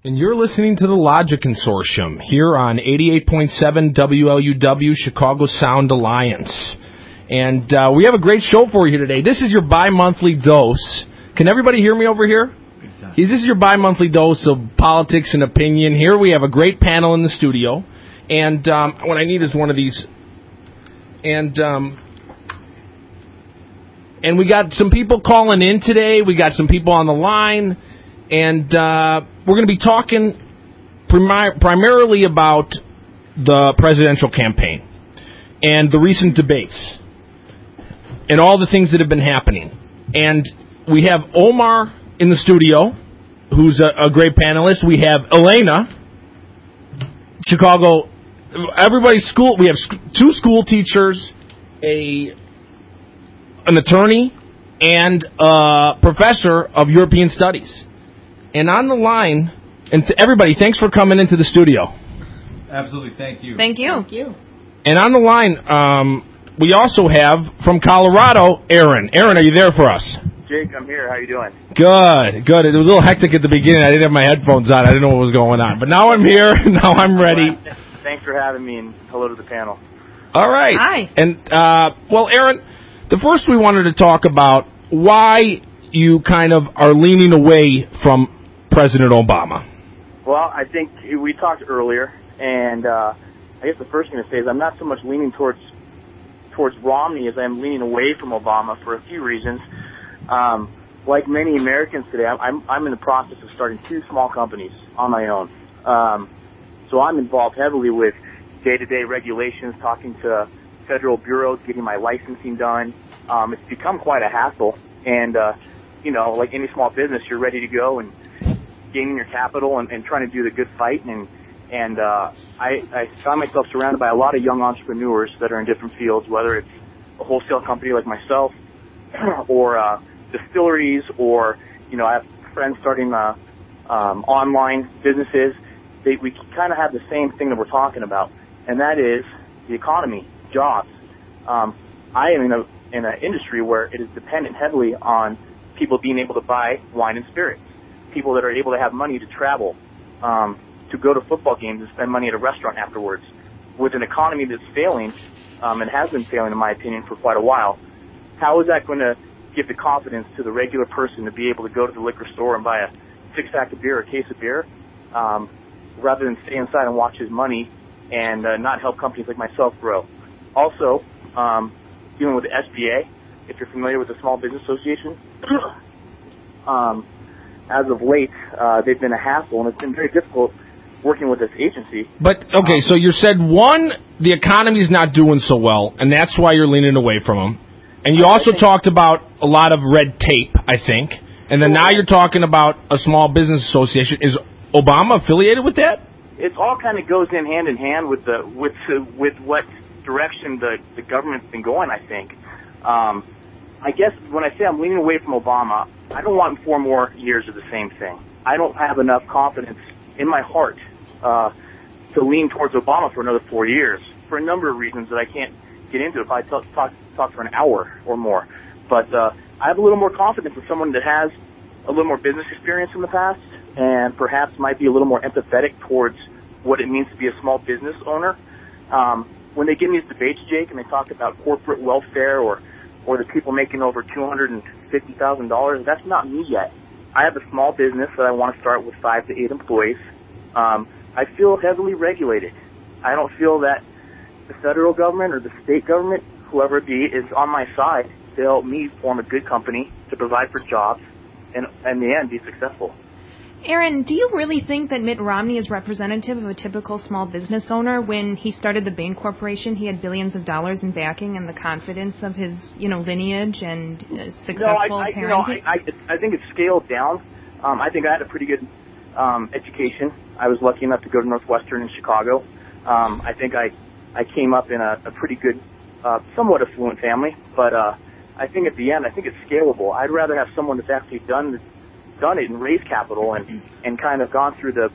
And you're listening to the Logic Consortium here on 88.7 WLUW, Chicago Sound Alliance. And we have a great show for you today. This is your bi-monthly dose. Can everybody hear me over here? This is your bi-monthly dose of politics and opinion. Here we have a great panel in the studio. And what I need is one of these. And we got some people calling in today. We got some people on the line. And we're going to be talking primarily about the presidential campaign and the recent debates and all the things that have been happening. And we have Omar in the studio, who's a great panelist. We have Elena, Chicago. Everybody's school. We have two school teachers, an attorney, and a professor of European Studies. And on the line, and everybody, thanks for coming into the studio. Absolutely, thank you. Thank you. Thank you. And on the line, we also have, from Colorado, Aaron. Aaron, are you there for us? Jake, I'm here. How you doing? Good. It was a little hectic at the beginning. I didn't have my headphones on. I didn't know what was going on. But now I'm here. Now I'm ready. Thanks for having me, and hello to the panel. All right. Hi. And, well, Aaron, the first we wanted to talk about why you kind of are leaning away from President Obama. Well, I think we talked earlier, and I guess the first thing to say is I'm not so much leaning towards Romney as I'm leaning away from Obama for a few reasons. Like many Americans today, I'm in the process of starting two small companies on my own. So I'm involved heavily with day-to-day regulations, talking to federal bureaus, getting my licensing done. It's become quite a hassle, and like any small business, you're ready to go and gaining your capital and trying to do the good fight. And I found myself surrounded by a lot of young entrepreneurs that are in different fields, whether it's a wholesale company like myself or distilleries, or, I have friends starting online businesses. We kind of have the same thing that we're talking about, and that is the economy, jobs. I am in an industry where it is dependent heavily on people being able to buy wine and spirits, people that are able to have money to travel, to go to football games and spend money at a restaurant afterwards. With an economy that's failing, and has been failing in my opinion for quite a while, how is that going to give the confidence to the regular person to be able to go to the liquor store and buy a six-pack of beer or a case of beer, rather than stay inside and watch his money and not help companies like myself grow? Also, dealing with the SBA, if you're familiar with the Small Business Association, as of late, they've been a hassle, and it's been very difficult working with this agency. But, okay, so you said, one, the economy's not doing so well, and that's why you're leaning away from them. And you also talked about a lot of red tape, I think. And then now you're talking about a Small Business Association. Is Obama affiliated with that? It all kind of goes in hand with what direction the government's been going, I think. I guess when I say I'm leaning away from Obama, I don't want 4 more years of the same thing. I don't have enough confidence in my heart to lean towards Obama for another 4 years, for a number of reasons that I can't get into if I talk for an hour or more. But I have a little more confidence in someone that has a little more business experience in the past, and perhaps might be a little more empathetic towards what it means to be a small business owner. When they give me these debates, Jake, and they talk about corporate welfare or the people making over $250,000, that's not me yet. I have a small business that I want to start with 5 to 8 employees. I feel heavily regulated. I don't feel that the federal government or the state government, whoever it be, is on my side to help me form a good company, to provide for jobs, and in the end, be successful. Aaron, do you really think that Mitt Romney is representative of a typical small business owner? When he started the Bain Corporation, he had billions of dollars in backing and the confidence of his, lineage and successful parenting. I think it's scaled down. I think I had a pretty good education. I was lucky enough to go to Northwestern in Chicago. I think I came up in a pretty good, somewhat affluent family, but I think at the end, I think it's scalable. I'd rather have someone that's actually done it and raised capital and kind of gone through the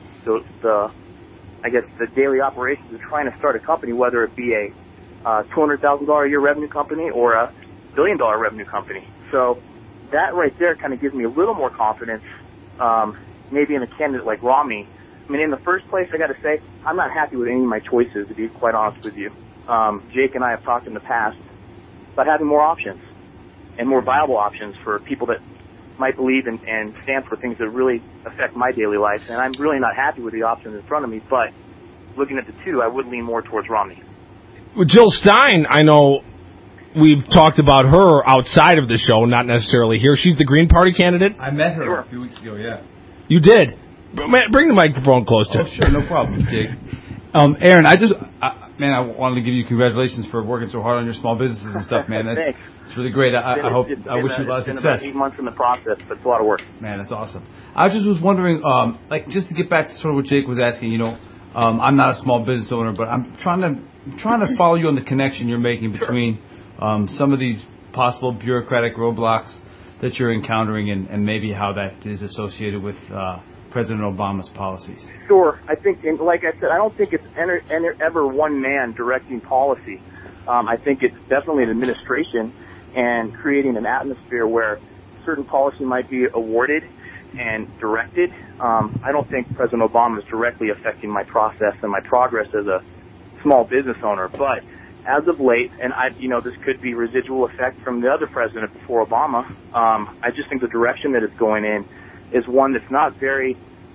daily operations of trying to start a company, whether it be a $200,000 a year revenue company or a $1 billion revenue company. So that right there kind of gives me a little more confidence maybe in a candidate like Romney. I mean, in the first place, I got to say, I'm not happy with any of my choices, to be quite honest with you. Jake and I have talked in the past about having more options and more viable options for people that might believe and stand for things that really affect my daily life. And I'm really not happy with the options in front of me, but looking at the two, I would lean more towards Romney. Well, Jill Stein, I know we've talked about her outside of the show, not necessarily here. She's the Green Party candidate. I met her a few weeks ago, yeah. You did? Bring the microphone close to her. Oh, sure, no problem, Jake. Aaron, I wanted to give you congratulations for working so hard on your small businesses and stuff, man. Thanks. It's really great. I wish you a lot of success. It's been about 8 months in the process, but it's a lot of work. Man, that's awesome. I just was wondering, just to get back to sort of what Jake was asking, I'm not a small business owner, but I'm trying to follow you on the connection you're making between some of these possible bureaucratic roadblocks that you're encountering and maybe how that is associated with President Obama's policies. Sure. I think, and like I said, I don't think it's ever one man directing policy. I think it's definitely an administration and creating an atmosphere where certain policy might be awarded and directed. I don't think President Obama is directly affecting my process and my progress as a small business owner. But as of late, and this could be residual effect from the other president before Obama, I just think the direction that it's going in is one that's not very,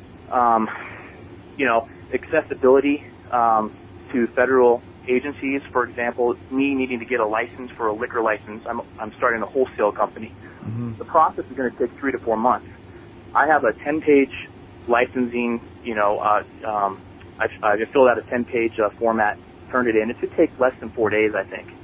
accessibility to federal agencies. For example, me needing to get a license for a liquor license. I'm starting a wholesale company. Mm-hmm. The process is going to take 3 to 4 months. I have a 10-page licensing, I filled out a 10-page format, turned it in. It should take less than 4 days, I think.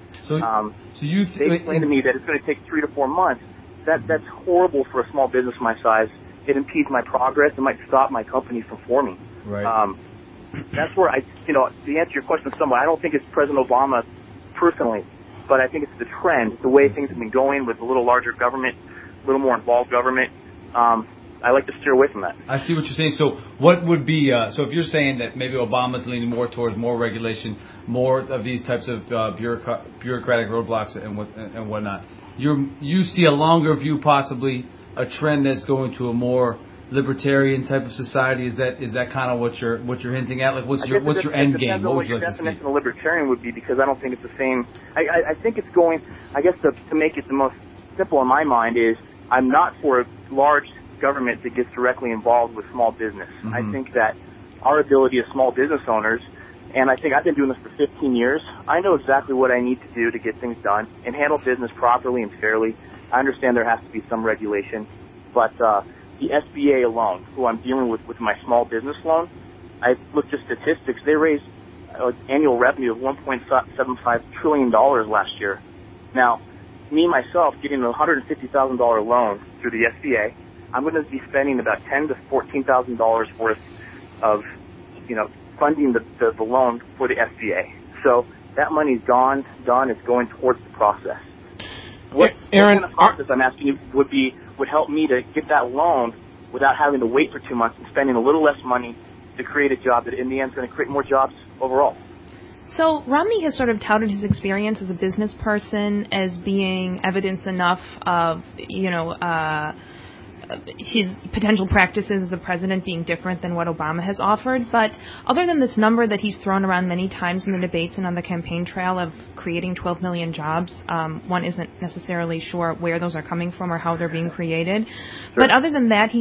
They explained to me that it's going to take 3 to 4 months. That's horrible for a small business my size. It impedes my progress. It might stop my company from forming. Right. That's where to answer your question somewhat, I don't think it's President Obama personally, but I think it's the trend, the way things have been going with a little larger government, a little more involved government. I like to steer away from that. I see what you're saying. So what would be, so if you're saying that maybe Obama's leaning more towards more regulation, more of these types of bureaucratic roadblocks and whatnot, you see a longer view, possibly a trend that's going to a more libertarian type of society. Is that kind of what you're hinting at? Like what's your end game? What would you like to see? Definition of libertarian would be, because I don't think it's the same. I think it's going, I guess to make it the most simple in my mind is, I'm not for a large government that gets directly involved with small business. Mm-hmm. I think that our ability as small business owners, and I think I've been doing this for 15 years, I know exactly what I need to do to get things done and handle business properly and fairly. I understand there has to be some regulation, but the SBA alone, who I'm dealing with my small business loan, I looked at statistics. They raised annual revenue of $1.75 trillion last year. Now, me, myself, getting a $150,000 loan through the SBA, I'm going to be spending about $10,000 to $14,000 worth of, funding the loan for the SBA. So that money's gone. It's going towards the process. What kind of process, I'm asking you, would help me to get that loan without having to wait for 2 months and spending a little less money to create a job that in the end is going to create more jobs overall? So Romney has sort of touted his experience as a business person as being evidence enough of, his potential practices as a president being different than what Obama has offered. But other than this number that he's thrown around many times in the debates and on the campaign trail of creating 12 million jobs, one isn't necessarily sure where those are coming from or how they're being created. Sure. But other than that,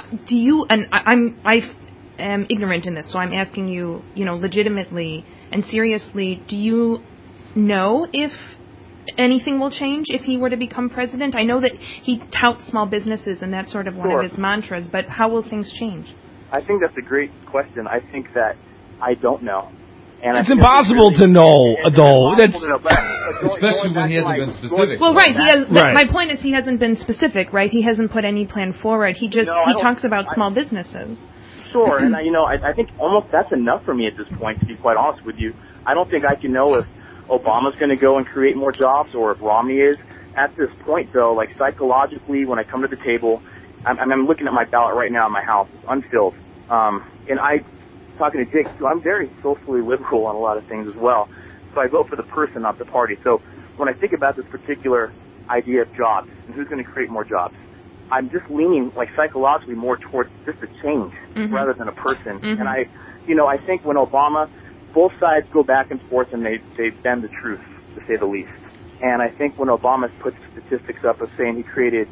I am ignorant in this, so I'm asking you, legitimately and seriously, do you know if anything will change if he were to become president? I know that he touts small businesses and that's sort of one of his mantras, but how will things change? I think that's a great question. I think that I don't know. And it's impossible to know, though. Especially when he hasn't been specific. Well, right. My point is he hasn't been specific, right? He hasn't put any plan forward. He talks about small businesses. Sure, and I think almost that's enough for me at this point, to be quite honest with you. I don't think I can know if Obama's going to go and create more jobs or if Romney is. At this point, though, like psychologically, when I come to the table, I'm looking at my ballot right now in my house. It's unfilled. And talking to Jake, so I'm very socially liberal on a lot of things as well. So I vote for the person, not the party. So when I think about this particular idea of jobs and who's going to create more jobs, I'm just leaning like psychologically more towards just a change rather than a person. And I think when Obama, both sides go back and forth and they bend the truth, to say the least. And I think when Obama puts statistics up of saying he created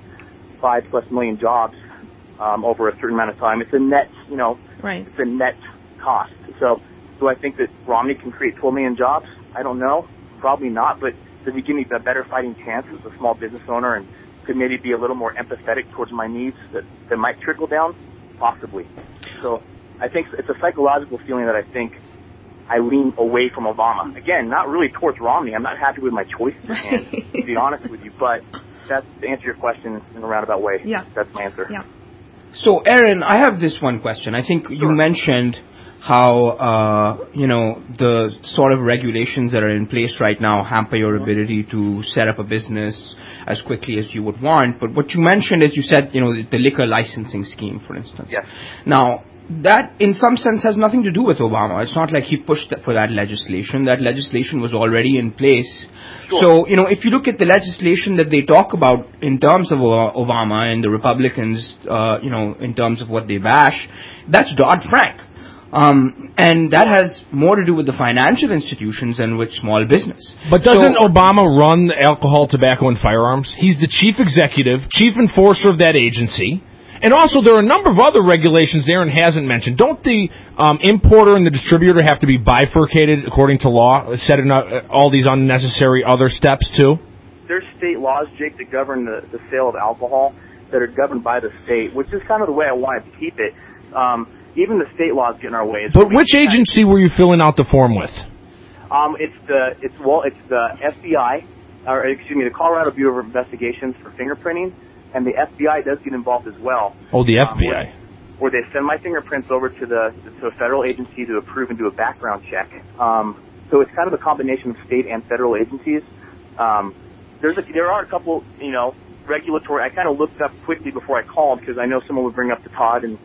5+ million jobs over a certain amount of time, it's a net, it's a net cost. So do I think that Romney can create 12 million jobs? I don't know. Probably not. But does he give me a better fighting chance as a small business owner and could maybe be a little more empathetic towards my needs that might trickle down? Possibly. So I think it's a psychological feeling that I think I lean away from Obama. Again, not really towards Romney. I'm not happy with my choices, to be honest with you. But that's to answer your question in a roundabout way. Yeah. That's my answer. Yeah. So, Aaron, I have this one question. I think you mentioned how, the sort of regulations that are in place right now hamper your ability to set up a business as quickly as you would want. But what you mentioned is you said, the liquor licensing scheme, for instance. Yes. Now, that in some sense has nothing to do with Obama. It's not like he pushed for that legislation. That legislation was already in place. Sure. So, if you look at the legislation that they talk about in terms of Obama and the Republicans, in terms of what they bash, that's Dodd-Frank. And that has more to do with the financial institutions than with small business. But doesn't Obama run the alcohol, tobacco, and firearms? He's the chief executive, chief enforcer of that agency. And also, there are a number of other regulations Aaron hasn't mentioned. Don't the importer and the distributor have to be bifurcated according to law, setting up all these unnecessary other steps, too? There's state laws, Jake, that govern the sale of alcohol that are governed by the state, which is kind of the way I wanted to keep it. Even the state laws get in our way. But which agency were you filling out the form with? It's the FBI, the Colorado Bureau of Investigations for fingerprinting, and the FBI does get involved as well. Oh, the FBI. Where they send my fingerprints over to a federal agency to approve and do a background check. So it's kind of a combination of state and federal agencies. There are a couple, regulatory. I kind of looked up quickly before I called because I know someone would bring up to Todd and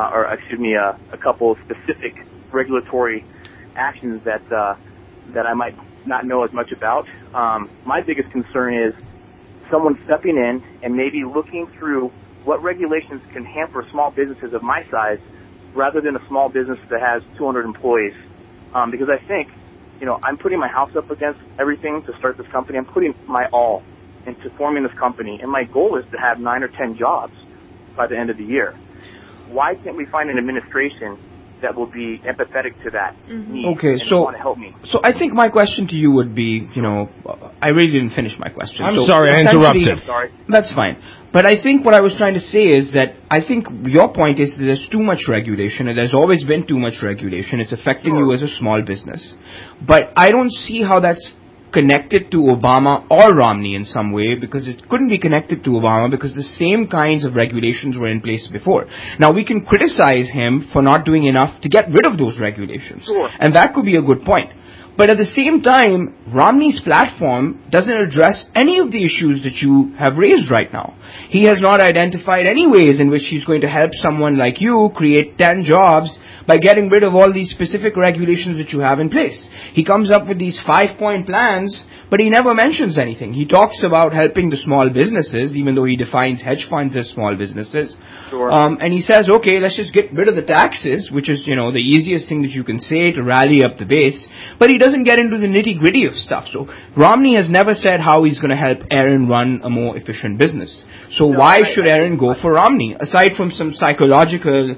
a couple of specific regulatory actions that I might not know as much about. My biggest concern is someone stepping in and maybe looking through what regulations can hamper small businesses of my size rather than a small business that has 200 employees. Because I think, I'm putting my house up against everything to start this company. I'm putting my all into forming this company, and my goal is to have 9 or 10 jobs by the end of the year. Why can't we find an administration that will be empathetic to that need and want to help me? So I think my question to you would be, I really didn't finish my question. I'm sorry, I interrupted. Sorry. That's fine. But I think what I was trying to say is that I think your point is that there's too much regulation, and there's always been too much regulation. It's affecting you as a small business. But I don't see how that's connected to Obama or Romney in some way, because it couldn't be connected to Obama because the same kinds of regulations were in place before. Now, we can criticize him for not doing enough to get rid of those regulations. Sure. And that could be a good point. But at the same time, Romney's platform doesn't address any of the issues that you have raised right now. He has not identified any ways in which he's going to help someone like you create 10 jobs by getting rid of all these specific regulations that you have in place. He comes up with these 5-point plans, but he never mentions anything. He talks about helping the small businesses, even though he defines hedge funds as small businesses. Sure. And he says, okay, let's just get rid of the taxes, which is, the easiest thing that you can say to rally up the base. But he doesn't get into the nitty-gritty of stuff. So Romney has never said how he's going to help Aaron run a more efficient business. So why should Aaron go for Romney, aside from some psychological,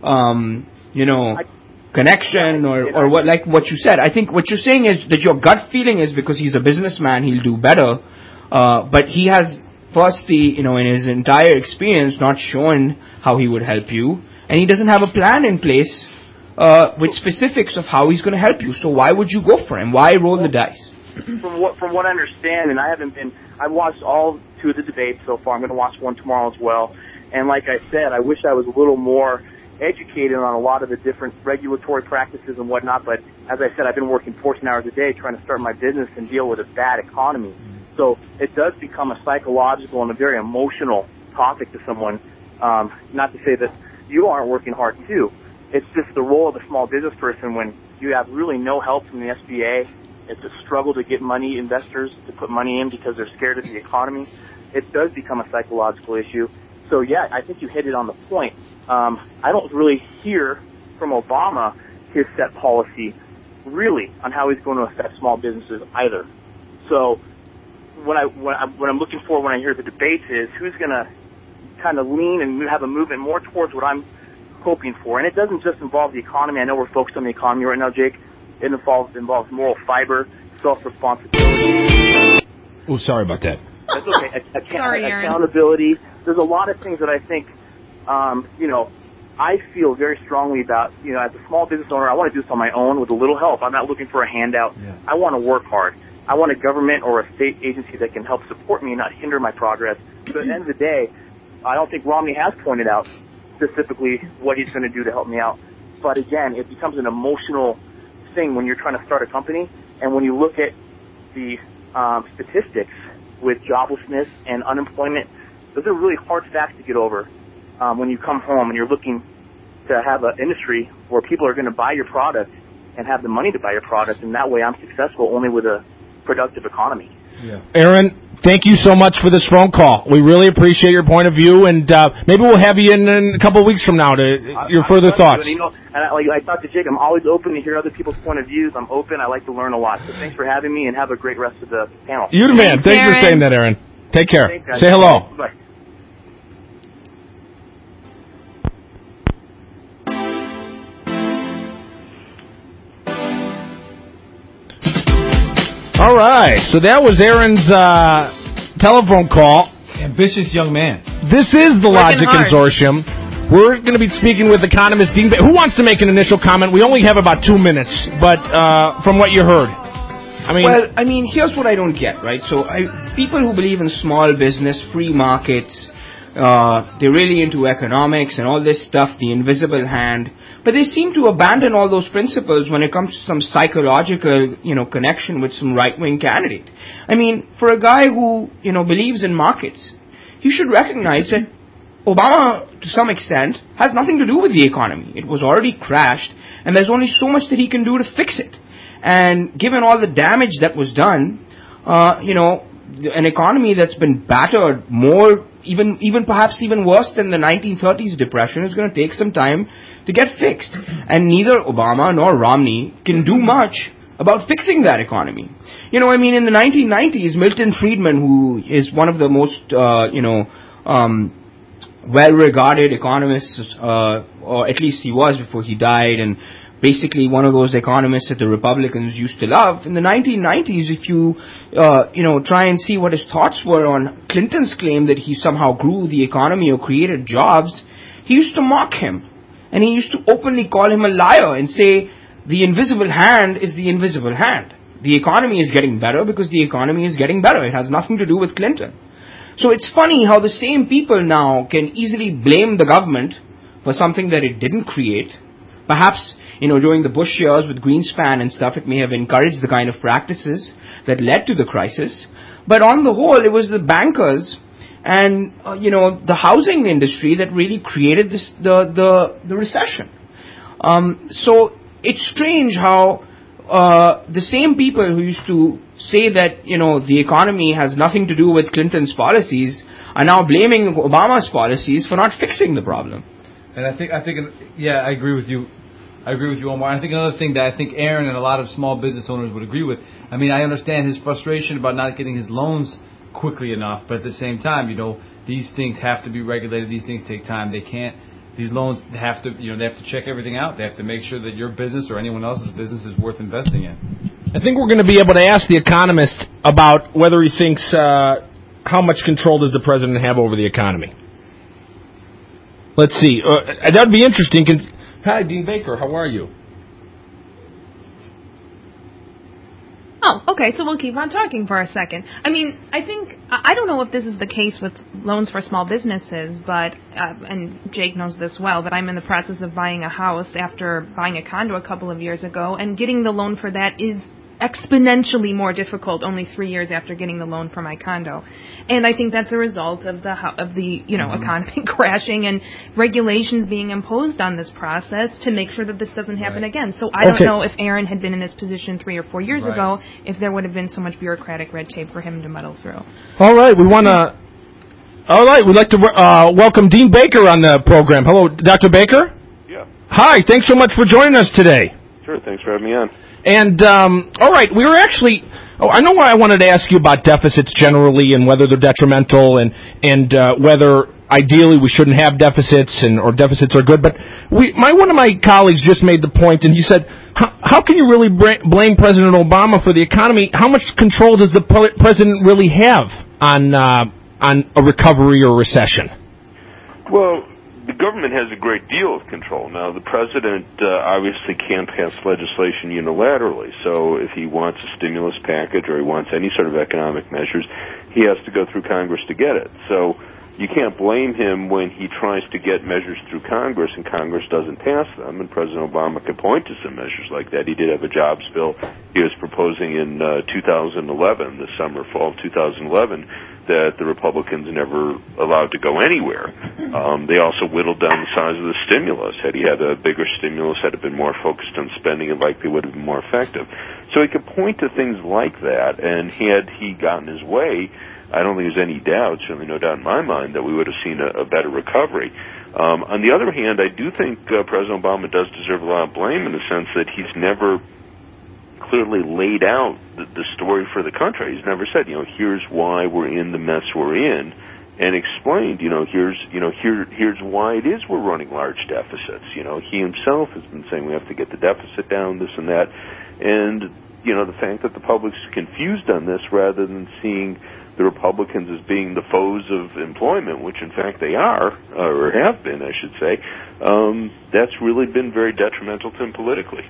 connection or what you said? I think what you're saying is that your gut feeling is because he's a businessman, he'll do better. But he has, firstly, in his entire experience, not shown how he would help you. And he doesn't have a plan in place with specifics of how he's going to help you. So why would you go for him? Why roll the dice? From what I understand, and I've watched all 2 of the debates so far. I'm going to watch one tomorrow as well. And like I said, I wish I was a little more educated on a lot of the different regulatory practices and whatnot. But as I said, I've been working 14 hours a day trying to start my business and deal with a bad economy. So it does become a psychological and a very emotional topic to someone. Not to say that you aren't working hard too. It's just the role of a small business person when you have really no help from the SBA. It's a struggle to get money, investors to put money in because they're scared of the economy. It does become a psychological issue. So, yeah, I think you hit it on the point. I don't really hear from Obama his set policy really on how he's going to affect small businesses either. So what I'm looking for when I hear the debates is who's going to kind of lean and have a movement more towards what I'm hoping for. And it doesn't just involve the economy. I know we're focused on the economy right now, Jake. It involves moral fiber, self-responsibility. Oh, sorry about that. That's okay. Sorry, Aaron. Accountability. There's a lot of things that I think, I feel very strongly about, as a small business owner, I want to do this on my own with a little help. I'm not looking for a handout. Yeah. I want to work hard. I want a government or a state agency that can help support me and not hinder my progress. So at the end of the day, I don't think Romney has pointed out specifically what he's going to do to help me out. But again, it becomes an emotional thing when you're trying to start a company. And when you look at the statistics with joblessness and unemployment, those are really hard facts to get over. When you come home and you're looking to have an industry where people are going to buy your product and have the money to buy your product, and that way I'm successful only with a productive economy. Yeah. Aaron, thank you so much for this phone call. We really appreciate your point of view, and maybe we'll have you in a couple of weeks from now to your further thoughts. And I talked to Jake, I'm always open to hear other people's point of views. I'm open. I like to learn a lot. So thanks for having me, and have a great rest of the panel. You're the man. Thanks for saying that, Aaron. Take care. Thanks, guys. Say hello. Bye. All right, so that was Aaron's telephone call. Ambitious young man. This is the Working Logic hard. Consortium. We're going to be speaking with economist Dean Baker. Who wants to make an initial comment? We only have about 2 minutes, but from what you heard. Here's what I don't get, right? So people who believe in small business, free markets, they're really into economics and all this stuff, the invisible hand, but they seem to abandon all those principles when it comes to some psychological, connection with some right-wing candidate. I mean, for a guy who, believes in markets, you should recognize that Obama, to some extent, has nothing to do with the economy. It was already crashed, and there's only so much that he can do to fix it. And given all the damage that was done, an economy that's been battered more, even perhaps even worse than the 1930s depression, is going to take some time to get fixed. And neither Obama nor Romney can do much about fixing that economy. In the 1990s, Milton Friedman, who is one of the most, well-regarded economists, or at least he was before he died, and basically one of those economists that the Republicans used to love. In the 1990s, if you, try and see what his thoughts were on Clinton's claim that he somehow grew the economy or created jobs, he used to mock him. And he used to openly call him a liar and say, the invisible hand is the invisible hand. The economy is getting better because the economy is getting better. It has nothing to do with Clinton. So it's funny how the same people now can easily blame the government for something that it didn't create. Perhaps, during the Bush years with Greenspan and stuff, it may have encouraged the kind of practices that led to the crisis. But on the whole, it was the bankers and, the housing industry that really created the recession. So it's strange how the same people who used to say that, the economy has nothing to do with Clinton's policies are now blaming Obama's policies for not fixing the problem. And I think, I agree with you. I agree with you, Omar. I think another thing that I think Aaron and a lot of small business owners would agree with. I mean, I understand his frustration about not getting his loans quickly enough, but at the same time, these things have to be regulated. These things take time. These loans have to, they have to check everything out. They have to make sure that your business or anyone else's business is worth investing in. I think we're going to be able to ask the economist about whether he thinks how much control does the president have over the economy. Let's see. That would be interesting. Hi, Dean Baker. How are you? Oh, okay, so we'll keep on talking for a second. I mean, I don't know if this is the case with loans for small businesses, but, and Jake knows this well, but I'm in the process of buying a house after buying a condo a couple of years ago, and getting the loan for that is exponentially more difficult only 3 years after getting the loan for my condo. And I think that's a result of the economy crashing and regulations being imposed on this process to make sure that this doesn't happen again. So I don't know if Aaron had been in this position 3 or 4 years ago, if there would have been so much bureaucratic red tape for him to muddle through. All right, we want to All right, we'd like to welcome Dean Baker on the program. Hello, Dr. Baker. Yeah. Hi, thanks so much for joining us today. Sure, thanks for having me on. And, all right, we were actually... Oh, I know why I wanted to ask you about deficits generally and whether they're detrimental and whether ideally we shouldn't have deficits or deficits are good. But one of my colleagues just made the point, and he said, how can you really blame President Obama for the economy? How much control does the president really have on a recovery or recession? Well, the government has a great deal of control. Now, the president obviously can't pass legislation unilaterally, so if he wants a stimulus package or he wants any sort of economic measures, he has to go through Congress to get it. So you can't blame him when he tries to get measures through Congress and Congress doesn't pass them, and President Obama can point to some measures like that. He did have a jobs bill he was proposing in 2011, the summer, fall of 2011, that the Republicans never allowed to go anywhere. They also whittled down the size of the stimulus. Had he had a bigger stimulus, had it been more focused on spending, it likely would have been more effective. So he could point to things like that, and had he gotten his way, I don't think there's any doubt, certainly no doubt in my mind, that we would have seen a better recovery. On the other hand, I do think President Obama does deserve a lot of blame in the sense that he's never clearly laid out the story for the country. He's never said, here's why we're in the mess we're in, and explained, here's why it is we're running large deficits. He himself has been saying we have to get the deficit down, this and that, and the fact that the public's confused on this rather than seeing the Republicans as being the foes of employment, which in fact they are, or have been, I should say, that's really been very detrimental to him politically.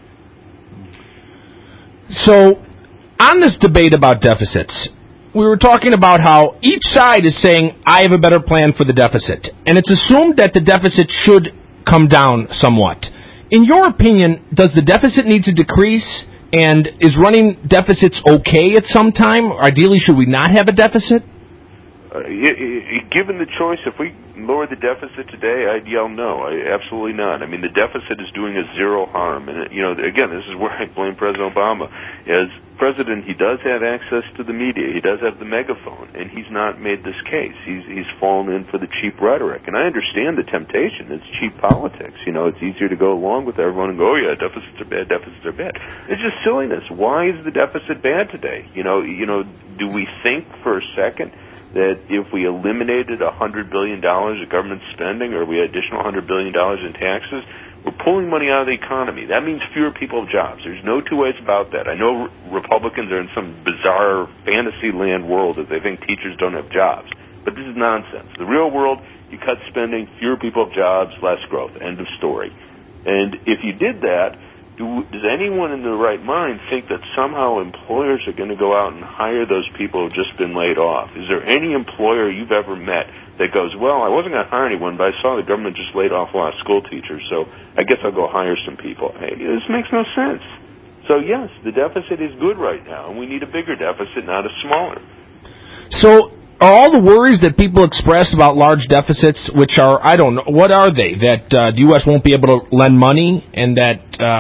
So, on this debate about deficits, we were talking about how each side is saying, I have a better plan for the deficit. And it's assumed that the deficit should come down somewhat. In your opinion, does the deficit need to decrease? And is running deficits okay at some time? Ideally, should we not have a deficit? Given the choice, if we lower the deficit today, I'd yell no. Absolutely not. I mean, the deficit is doing us zero harm. And, again, this is where I blame President Obama. As president, he does have access to the media. He does have the megaphone, and he's not made this case. He's fallen in for the cheap rhetoric. And I understand the temptation. It's cheap politics. It's easier to go along with everyone and go, oh, yeah, deficits are bad, deficits are bad. It's just silliness. Why is the deficit bad today? Do we think for a second that if we eliminated $100 billion of government spending or we had additional $100 billion in taxes, we're pulling money out of the economy? That means fewer people have jobs. There's no two ways about that. I know Republicans are in some bizarre fantasy land world that they think teachers don't have jobs, but this is nonsense. The real world, you cut spending, fewer people have jobs, less growth. End of story. And if you did that, does anyone in their right mind think that somehow employers are going to go out and hire those people who have just been laid off? Is there any employer you've ever met that goes, well, I wasn't going to hire anyone, but I saw the government just laid off a lot of school teachers, so I guess I'll go hire some people? Hey, this makes no sense. So, yes, the deficit is good right now, and we need a bigger deficit, not a smaller. So are all the worries that people express about large deficits, which are, I don't know, what are they? That the U.S. won't be able to lend money, and that,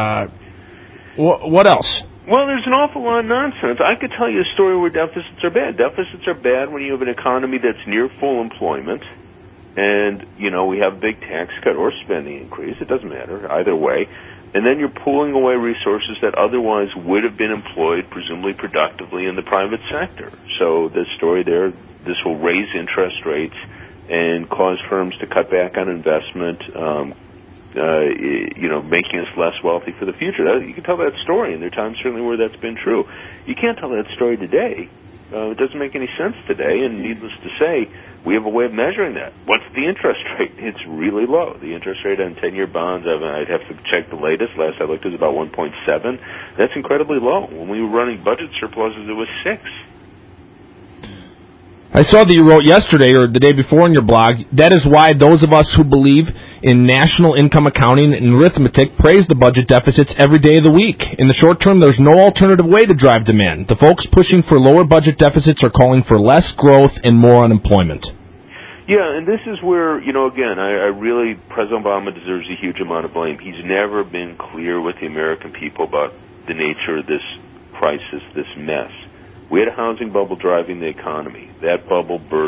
what else? Well, there's an awful lot of nonsense. I could tell you a story where deficits are bad. Deficits are bad when you have an economy that's near full employment, and, we have a big tax cut or spending increase. It doesn't matter, either way. And then you're pulling away resources that otherwise would have been employed, presumably productively, in the private sector. So the story there, this will raise interest rates and cause firms to cut back on investment, making us less wealthy for the future. You can tell that story, and there are times certainly where that's been true. You can't tell that story today. It doesn't make any sense today, and needless to say, we have a way of measuring that. What's the interest rate? It's really low. The interest rate on 10-year bonds, I'd have to check the latest. Last I looked, it was about 1.7. That's incredibly low. When we were running budget surpluses, it was 6. I saw that you wrote yesterday or the day before in your blog, that is why those of us who believe in national income accounting and arithmetic praise the budget deficits every day of the week. In the short term, there's no alternative way to drive demand. The folks pushing for lower budget deficits are calling for less growth and more unemployment. Yeah, and this is where, again, I really, President Obama deserves a huge amount of blame. He's never been clear with the American people about the nature of this crisis, this mess. We had a housing bubble driving the economy. That bubble burst 2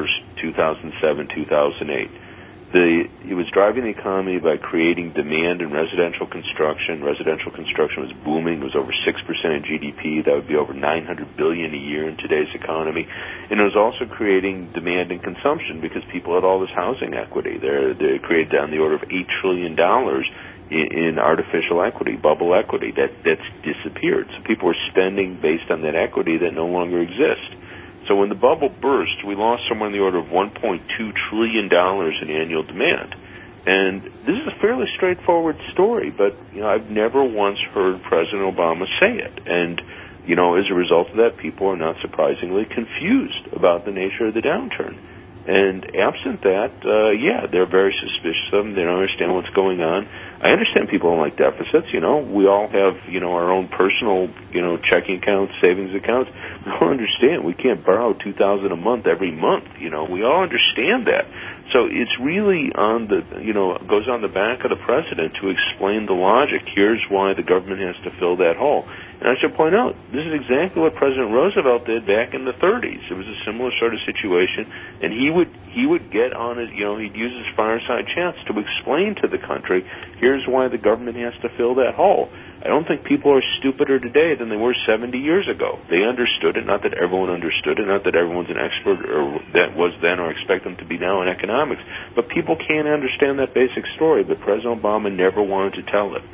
2007, 2008. It was driving the economy by creating demand in residential construction. Residential construction was booming. It was over 6% of GDP. That would be over $900 billion a year in today's economy. And it was also creating demand and consumption because people had all this housing equity. They created down the order of $8 trillion in artificial equity, bubble equity, that's disappeared. So people were spending based on that equity that no longer exists. So when the bubble burst, we lost somewhere in the order of $1.2 trillion in annual demand. And this is a fairly straightforward story, but, I've never once heard President Obama say it. And, as a result of that, people are not surprisingly confused about the nature of the downturn. And absent that, they're very suspicious of them. They don't understand what's going on. I understand people don't like deficits. We all have, our own personal, checking accounts, savings accounts. We all understand we can't borrow $2,000 a month every month. We all understand that. So it's really goes on the back of the president to explain the logic. Here's why the government has to fill that hole. And I should point out, this is exactly what President Roosevelt did back in the 30s. It was a similar sort of situation, and he would get on his, he'd use his fireside chats to explain to the country, here's why the government has to fill that hole. I don't think people are stupider today than they were 70 years ago. They understood it, not that everyone understood it, not that everyone's an expert or that was then or expect them to be now in economics, but people can't understand that basic story, but President Obama never wanted to tell it.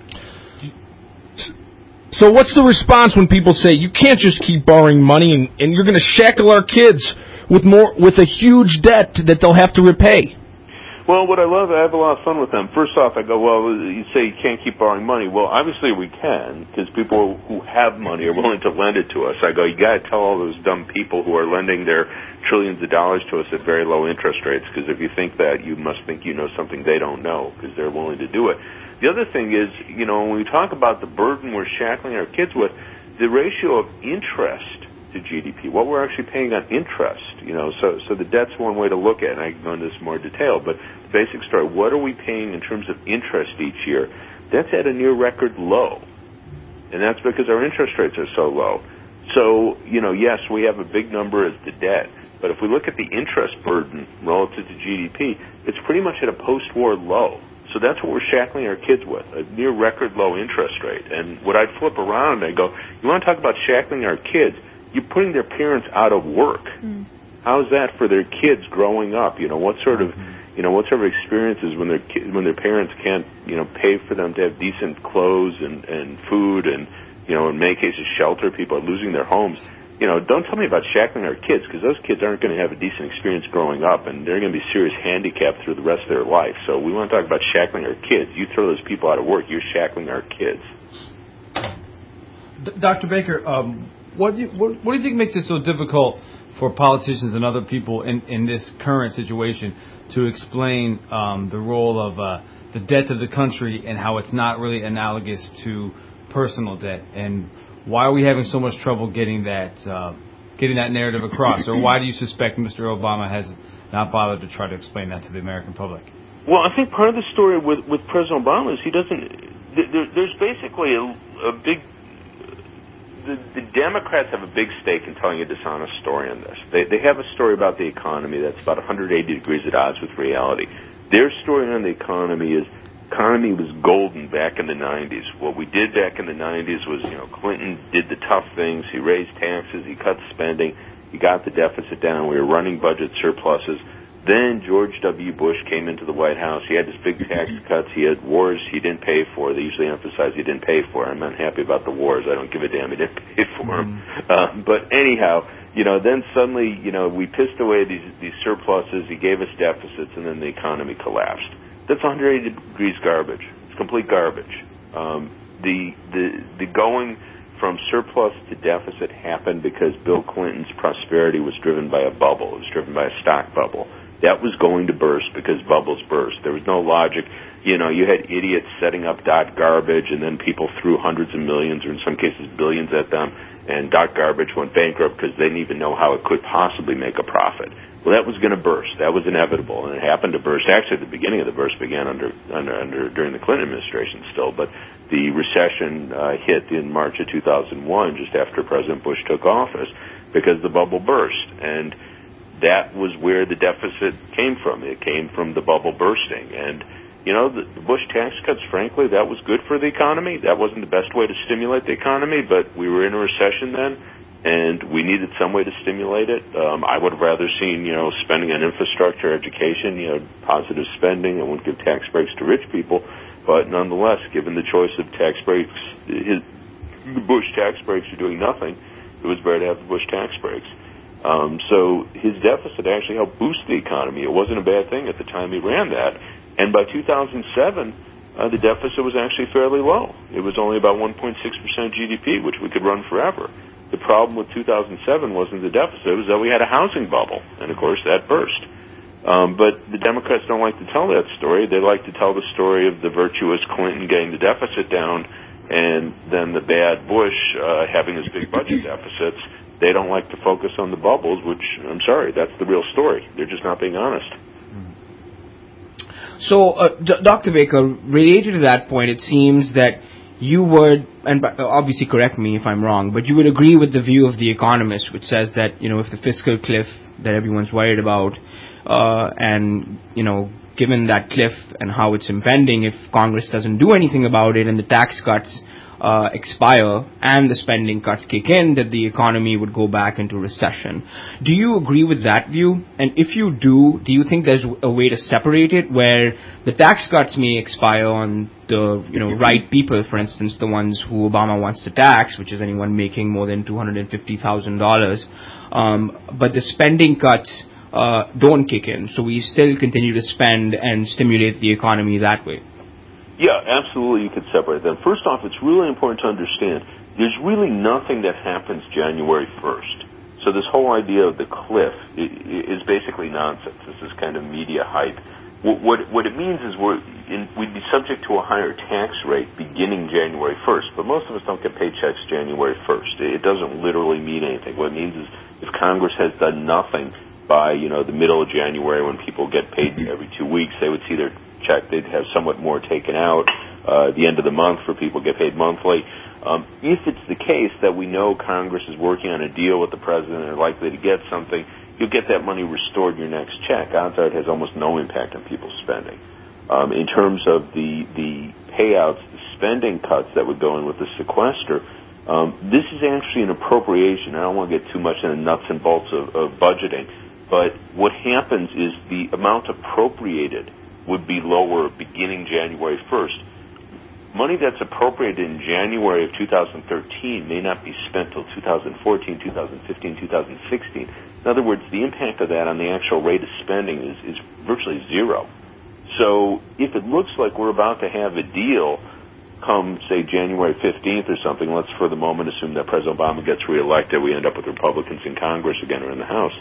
So what's the response when people say, you can't just keep borrowing money and you're going to shackle our kids with a huge debt that they'll have to repay? Well, what I have a lot of fun with them. First off, I go, well, you say you can't keep borrowing money. Well, obviously we can, because people who have money are willing to lend it to us. I go, you got to tell all those dumb people who are lending their trillions of dollars to us at very low interest rates, because if you think that, you must think you know something they don't know, because they're willing to do it. The other thing is, when we talk about the burden we're shackling our kids with, the ratio of interest to GDP, what we're actually paying on interest, so the debt's one way to look at it, and I can go into this in more detail, but the basic story, what are we paying in terms of interest each year? That's at a near record low, and that's because our interest rates are so low. So, yes, we have a big number as the debt, but if we look at the interest burden relative to GDP, it's pretty much at a post-war low. So that's what we're shackling our kids with, a near record low interest rate. And what I'd flip around and go, you want to talk about shackling our kids? You're putting their parents out of work. How's that for their kids growing up? What sort of experiences when their parents can't, pay for them to have decent clothes and food and, in many cases shelter, people are losing their homes. Don't tell me about shackling our kids, because those kids aren't going to have a decent experience growing up, and they're going to be serious handicapped through the rest of their life. So we want to talk about shackling our kids. You throw those people out of work, you're shackling our kids. Dr. Baker, what do you think makes it so difficult for politicians and other people in this current situation to explain the role of the debt of the country and how it's not really analogous to personal debt? And why are we having so much trouble getting that narrative across? Or why do you suspect Mr. Obama has not bothered to try to explain that to the American public? Well, I think part of the story with President Obama is he doesn't. There's basically a big. The Democrats have a big stake in telling a dishonest story on this. They have a story about the economy that's about 180 degrees at odds with reality. Their story on the economy was golden back in the 90s. What we did back in the 90s was, Clinton did the tough things. He raised taxes. He cut spending. He got the deficit down. We were running budget surpluses. Then George W. Bush came into the White House. He had his big tax cuts. He had wars he didn't pay for. They usually emphasize he didn't pay for. I'm unhappy about the wars. I don't give a damn. He didn't pay for them. But anyhow, then suddenly, we pissed away these surpluses. He gave us deficits, and then the economy collapsed. That's 180 degrees garbage. It's complete garbage. The going from surplus to deficit happened because Bill Clinton's prosperity was driven by a bubble. It was driven by a stock bubble. That was going to burst because bubbles burst. There was no logic. You had idiots setting up .garbage, and then people threw hundreds of millions, or in some cases billions, at them, and .garbage went bankrupt because they didn't even know how it could possibly make a profit. Well, that was going to burst. That was inevitable, and it happened to burst. Actually, the beginning of the burst began during the Clinton administration still, but the recession hit in March of 2001, just after President Bush took office, because the bubble burst. And that was where the deficit came from. It came from the bubble bursting. And, you know, the Bush tax cuts, frankly, that was good for the economy. That wasn't the best way to stimulate the economy, but we were in a recession then, and we needed some way to stimulate it. I would have rather seen, you know, spending on infrastructure, education, you know, positive spending. I wouldn't give tax breaks to rich people. But nonetheless, given the choice of tax breaks, the Bush tax breaks are doing nothing, it was better to have the Bush tax breaks. So his deficit actually helped boost the economy. It wasn't a bad thing at the time he ran that. And by 2007, the deficit was actually fairly low. It was only about 1.6% GDP, which we could run forever. The problem with 2007 wasn't the deficit, it was that we had a housing bubble. And, of course, that burst. But the Democrats don't like to tell that story. They like to tell the story of the virtuous Clinton getting the deficit down and then the bad Bush having his big budget deficits. They don't like to focus on the bubbles, which, I'm sorry, that's the real story. They're just not being honest. So, Dr. Baker, related to that point, it seems that you would, and obviously correct me if I'm wrong, but you would agree with the view of The Economist, which says that, you know, if the fiscal cliff that everyone's worried about, and, you know, given that cliff and how it's impending, if Congress doesn't do anything about it and the tax cuts expire and the spending cuts kick in, that the economy would go back into recession. Do you agree with that view? And if you do you think there's a way to separate it where the tax cuts may expire on the, you know, right people, for instance, the ones who Obama wants to tax, which is anyone making more than $250,000, but the spending cuts don't kick in, so we still continue to spend and stimulate the economy that way? Yeah, absolutely, you could separate them. First off, it's really important to understand there's really nothing that happens January 1st. So this whole idea of the cliff is basically nonsense. This is kind of media hype. What it means is we'd be subject to a higher tax rate beginning January 1st, but most of us don't get paychecks January 1st. It doesn't literally mean anything. What it means is if Congress has done nothing by, you know, the middle of January when people get paid every 2 weeks, they would see their check, they'd have somewhat more taken out. The end of the month for people get paid monthly. If it's the case that we know Congress is working on a deal with the president and are likely to get something, you'll get that money restored in your next check. Odds are it has almost no impact on people's spending. In terms of the payouts, the spending cuts that would go in with the sequester, this is actually an appropriation. I don't want to get too much into the nuts and bolts of budgeting, but what happens is the amount appropriated would be lower beginning January 1st. Money that's appropriated in January of 2013 may not be spent till 2014, 2015, 2016. In other words, the impact of that on the actual rate of spending is virtually zero. So if it looks like we're about to have a deal come, say, January 15th or something, let's for the moment assume that President Obama gets reelected, we end up with Republicans in Congress again or in the House.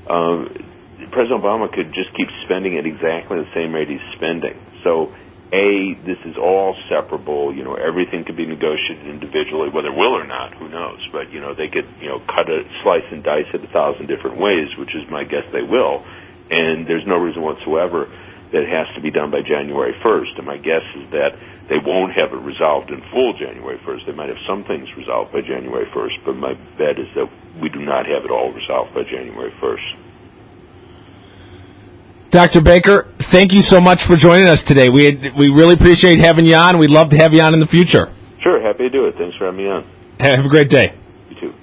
President Obama could just keep spending at exactly the same rate he's spending. So, this is all separable. You know, everything could be negotiated individually, whether will or not, who knows. But, you know, they could, you know, cut a slice and dice it 1,000 different ways, which is my guess they will. And there's no reason whatsoever that it has to be done by January 1st. And my guess is that they won't have it resolved in full January 1st. They might have some things resolved by January 1st, but my bet is that we do not have it all resolved by January 1st. Dr. Baker, thank you so much for joining us today. We really appreciate having you on. We'd love to have you on in the future. Sure, happy to do it. Thanks for having me on. Have a great day. You too.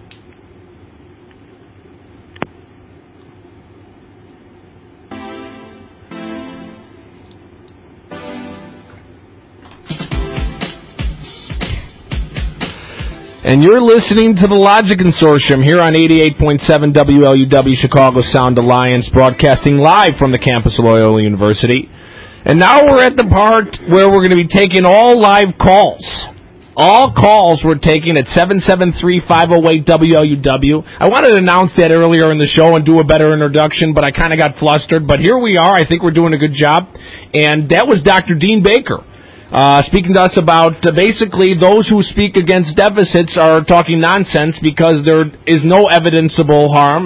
And you're listening to the Logic Consortium here on 88.7 WLUW Chicago Sound Alliance, broadcasting live from the campus of Loyola University. And now we're at the part where we're going to be taking all live calls. All calls we're taking at 773-508-WLUW. I wanted to announce that earlier in the show and do a better introduction, but I kind of got flustered. But here we are. I think we're doing a good job. And that was Dr. Dean Baker. Speaking to us about basically those who speak against deficits are talking nonsense because there is no evidence of harm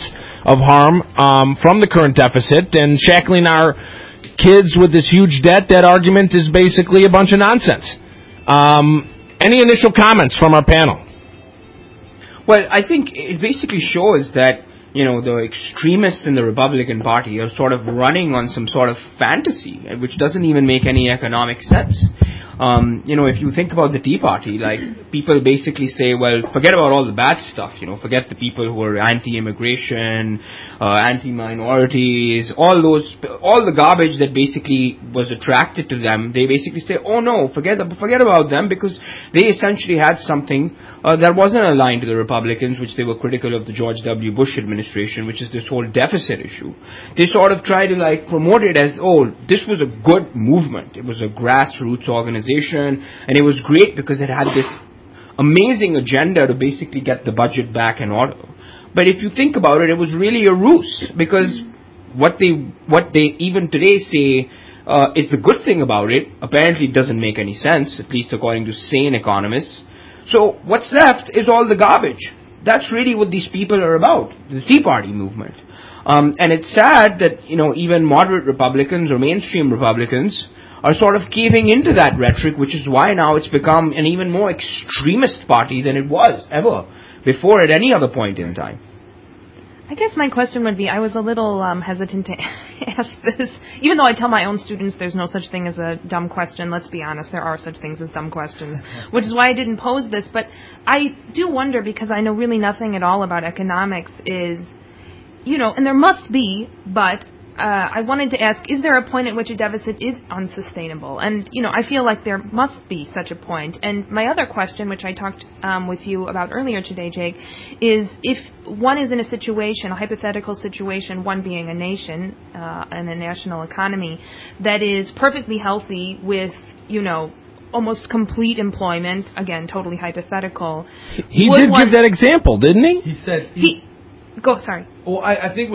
from the current deficit, and shackling our kids with this huge debt, that argument is basically a bunch of nonsense. Any initial comments from our panel? Well, I think it basically shows that the extremists in the Republican Party are sort of running on some sort of fantasy, which doesn't even make any economic sense. If you think about the Tea Party, like, people basically say, well, forget about all the bad stuff, forget the people who are anti-immigration, anti-minorities, all the garbage that basically was attracted to them. They basically say, oh no, forget about them, because they essentially had something that wasn't aligned to the Republicans, which they were critical of the George W. Bush administration, which is this whole deficit issue. They sort of try to promote it as, oh, this was a good movement. It was a grassroots organization, and it was great because it had this amazing agenda to basically get the budget back in order. But if you think about it, it was really a ruse, because what they even today say is the good thing about it apparently doesn't make any sense, at least according to sane economists. So what's left is all the garbage. That's really what these people are about, the Tea Party movement. And it's sad that, even moderate Republicans or mainstream Republicans are sort of caving into that rhetoric, which is why now it's become an even more extremist party than it was ever before at any other point in time. I guess my question would be, I was a little hesitant to ask this, even though I tell my own students there's no such thing as a dumb question. Let's be honest, there are such things as dumb questions, which is why I didn't pose this. But I do wonder, because I know really nothing at all about economics, and there must be, but I wanted to ask, is there a point at which a deficit is unsustainable? And, I feel like there must be such a point. And my other question, which I talked with you about earlier today, Jake, is if one is in a situation, a hypothetical situation, one being a nation and a national economy, that is perfectly healthy with, almost complete employment, again, totally hypothetical. He did give that example, didn't he? He said... Sorry. Well, I think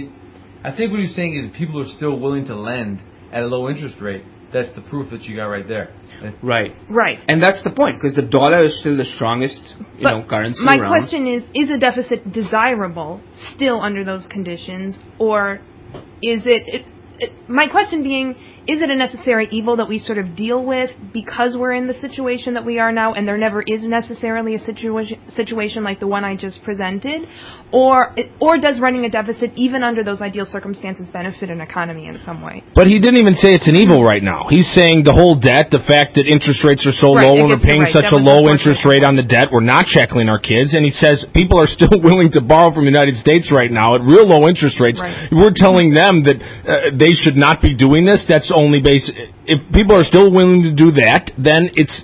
what he's saying is people are still willing to lend at a low interest rate. That's the proof that you got right there. Right. Right. And that's the point, because the dollar is still the strongest, currency my around. question is a deficit desirable still under those conditions, or is it my question being, is it a necessary evil that we sort of deal with because we're in the situation that we are now, and there never is necessarily a situation like the one I just presented? Or does running a deficit, even under those ideal circumstances, benefit an economy in some way? But he didn't even say it's an evil right now. He's saying the whole debt, the fact that interest rates are so low, and we're paying such a low interest rate on the debt, we're not shackling our kids. And he says people are still willing to borrow from the United States right now at real low interest rates. Right. We're telling them that they should not be doing this. That's only if people are still willing to do that, then it's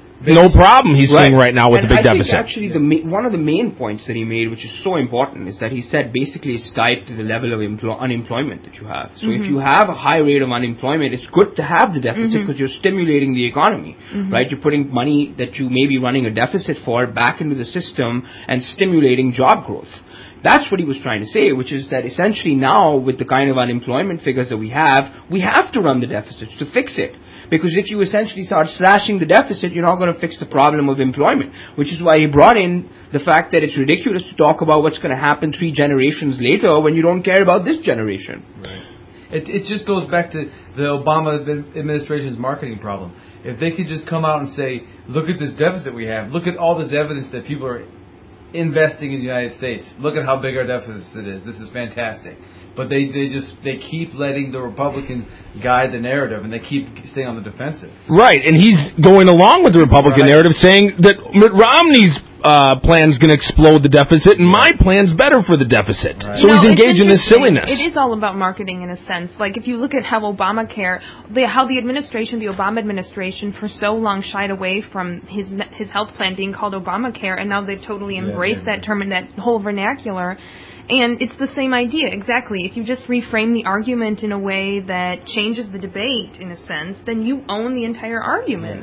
no problem, he's saying right now with the big deficit. I think actually one of the main points that he made, which is so important, is that he said basically it's tied to the level of unemployment that you have. So if you have a high rate of unemployment, it's good to have the deficit because you're stimulating the economy, right? You're putting money that you may be running a deficit for back into the system and stimulating job growth. That's what he was trying to say, which is that essentially now, with the kind of unemployment figures that we have to run the deficits to fix it. Because if you essentially start slashing the deficit, you're not going to fix the problem of employment, which is why he brought in the fact that it's ridiculous to talk about what's going to happen 3 generations later when you don't care about this generation. Right. It just goes back to the Obama administration's marketing problem. If they could just come out and say, look at this deficit we have, look at all this evidence that people are investing in the United States. Look at how big our deficit is. This is fantastic. But they keep letting the Republicans guide the narrative, and they keep staying on the defensive. Right, and he's going along with the Republican narrative, saying that Mitt Romney's plan's going to explode the deficit, and my plan's better for the deficit. Right. So he's engaged in this silliness. It is all about marketing in a sense. Like if you look at how Obamacare, how the Obama administration, for so long shied away from his health plan being called Obamacare, and now they've totally embraced that term and that whole vernacular. And it's the same idea, exactly. If you just reframe the argument in a way that changes the debate, in a sense, then you own the entire argument.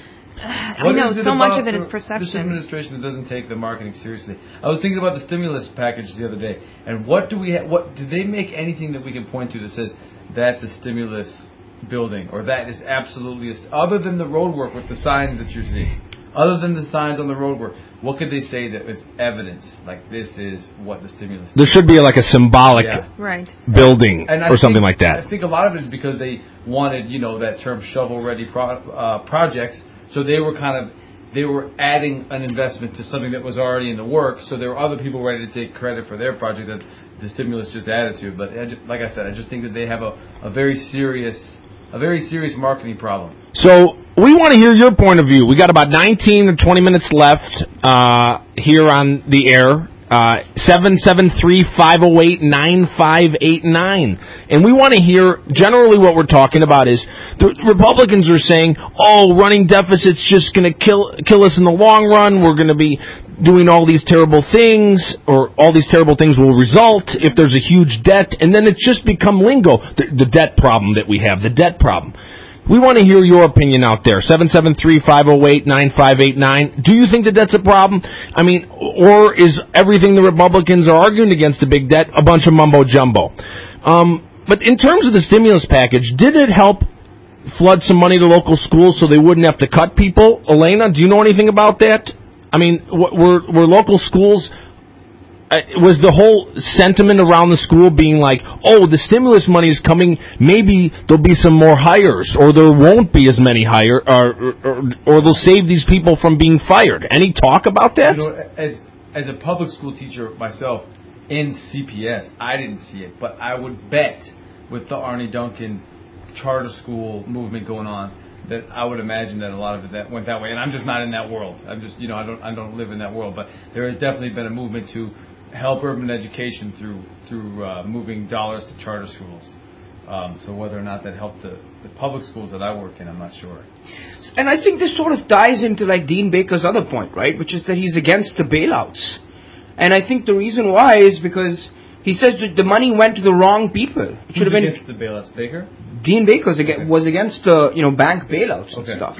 I know, so much of it is perception. This administration doesn't take the marketing seriously. I was thinking about the stimulus package the other day, and what do they make anything that we can point to that says that's a stimulus building, or that is absolutely other than the road work with the signs that you see? Other than the signs on the road work, what could they say that was evidence? Like, this is what the stimulus is? There should be like a symbolic building or something like that. I think a lot of it is because they wanted, that term shovel-ready projects. So they were kind of they were adding an investment to something that was already in the works. So there were other people ready to take credit for their project that the stimulus just added to. But like I said, I just think that they have a very serious marketing problem. So we want to hear your point of view. We got about 19 or 20 minutes left here on the air. 773-508-9589. And we want to hear, generally what we're talking about is, the Republicans are saying, running deficit's just going to kill us in the long run. We're going to be doing all these terrible things, or all these terrible things will result if there's a huge debt. And then it's just become lingo, the debt problem that we have, the debt problem. We want to hear your opinion out there. 773-508-9589. Do you think that that's a problem? I mean, or is everything the Republicans are arguing against the big debt a bunch of mumbo-jumbo? But in terms of the stimulus package, did it help flood some money to local schools so they wouldn't have to cut people? Elena, do you know anything about that? I mean, were local schools... was the whole sentiment around the school being like, the stimulus money is coming, maybe there'll be some more hires, or there won't be as many hire, or they'll save these people from being fired? Any talk about that? You know, as a public school teacher myself in CPS, I didn't see it, but I would bet with the Arne Duncan charter school movement going on, that I would imagine that a lot of it that went that way. And I'm just not in that world. I'm just, I don't live in that world, but there has definitely been a movement to help urban education through moving dollars to charter schools. So whether or not that helped the public schools that I work in, I'm not sure. And I think this sort of ties into like Dean Baker's other point, right? Which is that he's against the bailouts. And I think the reason why is because he says that the money went to the wrong people. It should have been against the bailouts, Baker? Dean Baker was against the bank bailouts and stuff.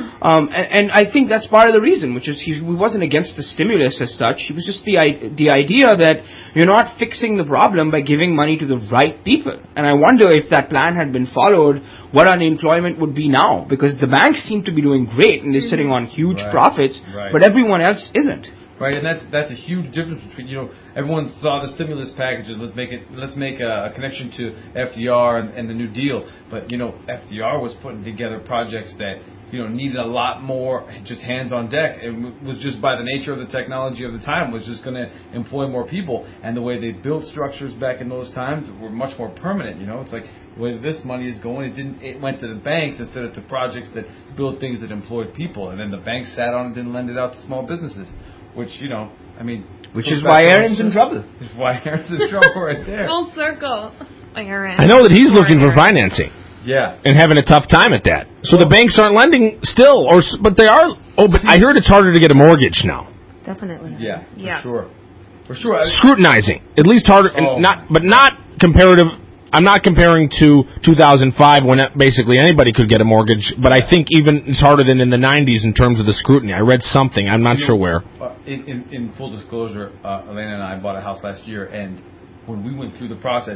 And I think that's part of the reason, which is he wasn't against the stimulus as such. He was just the idea that you're not fixing the problem by giving money to the right people. And I wonder if that plan had been followed, what unemployment would be now. Because the banks seem to be doing great and they're sitting on huge profits, but everyone else isn't. Right, and that's a huge difference between, everyone saw the stimulus packages, let's make a connection to FDR and the New Deal. But, FDR was putting together projects that, needed a lot more just hands on deck. It was just by the nature of the technology of the time was just going to employ more people. And the way they built structures back in those times were much more permanent, It's like where this money is going, it went to the banks instead of to projects that built things that employed people. And then the banks sat on it and didn't lend it out to small businesses. Which, Which is why Aaron's in trouble. Why Aaron's in trouble right there. Full circle, Aaron. I know that he's looking for financing. Yeah. And having a tough time at that. So the banks aren't lending still, but they are. But I heard it's harder to get a mortgage now. Definitely. Yeah, yeah. For sure. Scrutinizing. At least harder, but not comparative. I'm not comparing to 2005 when basically anybody could get a mortgage, but I think even it's harder than in the 90s in terms of the scrutiny. I read something. I'm not sure where. In full disclosure, Elena and I bought a house last year, and when we went through the process,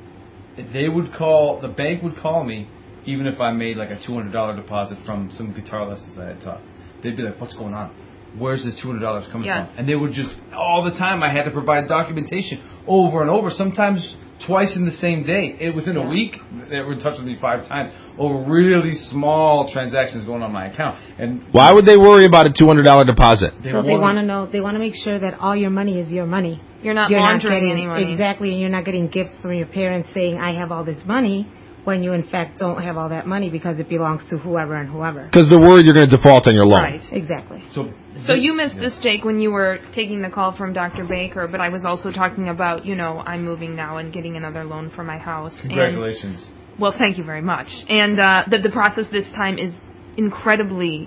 the bank would call me, even if I made like a $200 deposit from some guitar lessons I had taught. They'd be like, "What's going on? Where's this $200 coming from?" And they would just, all the time, I had to provide documentation over and over, sometimes twice in the same day. Within a week, they were in touch with me 5 times over really small transactions going on my account. And why would they worry about a $200 deposit? They want to know. They want to make sure that all your money is your money. You're not laundering any money. Exactly, and you're not getting gifts from your parents saying, "I have all this money," when you in fact don't have all that money because it belongs to whoever and whoever. Because they're worried you're going to default on your loan. Right. Exactly. So you missed this, Jake, when you were taking the call from Dr. Baker, but I was also talking about, I'm moving now and getting another loan for my house. Congratulations. Well, thank you very much. And the process this time is incredibly,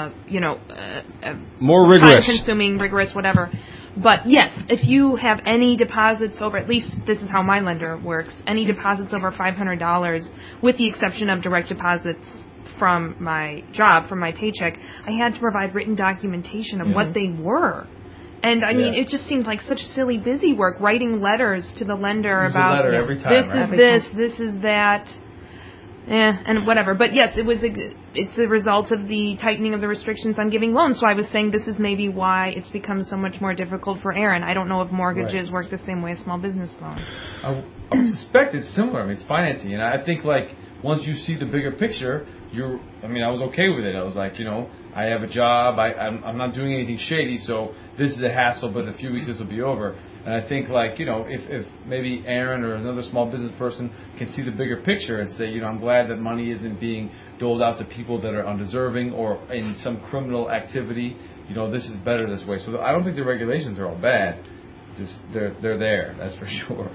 more rigorous, time-consuming, rigorous, whatever. But yes, if you have any deposits over, at least this is how my lender works, any deposits over $500, with the exception of direct deposits from my job, from my paycheck, I had to provide written documentation of what they were. And I mean, it just seemed like such silly busy work, writing letters to the lender about every time, this is this is that, and whatever. But yes, it's a result of the tightening of the restrictions on giving loans. So I was saying this is maybe why it's become so much more difficult for Aaron. I don't know if mortgages work the same way as small business loans. I would suspect it's similar. I mean, it's financing, and I think like once you see the bigger picture, I was okay with it. I was like, I have a job. I'm not doing anything shady, so this is a hassle, but in a few weeks this will be over. And I think, if maybe Aaron or another small business person can see the bigger picture and say, I'm glad that money isn't being doled out to people that are undeserving or in some criminal activity. This is better this way. So I don't think the regulations are all bad. Just they're there. That's for sure.